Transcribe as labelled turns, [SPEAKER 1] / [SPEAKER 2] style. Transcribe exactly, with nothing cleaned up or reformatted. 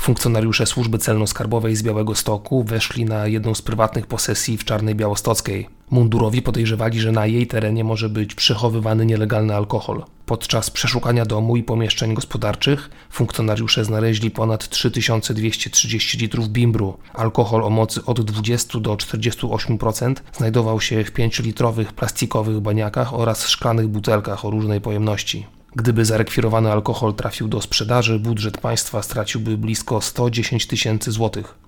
[SPEAKER 1] Funkcjonariusze służby celno-skarbowej z Białegostoku weszli na jedną z prywatnych posesji w Czarnej Białostockiej. Mundurowi podejrzewali, że na jej terenie może być przechowywany nielegalny alkohol. Podczas przeszukania domu i pomieszczeń gospodarczych funkcjonariusze znaleźli ponad trzy tysiące dwieście trzydzieści litrów bimbru. Alkohol o mocy od dwudziestu do czterdziestu ośmiu procent znajdował się w pięciolitrowych plastikowych baniakach oraz szklanych butelkach o różnej pojemności. Gdyby zarekwirowany alkohol trafił do sprzedaży, budżet państwa straciłby blisko sto dziesięć tysięcy złotych.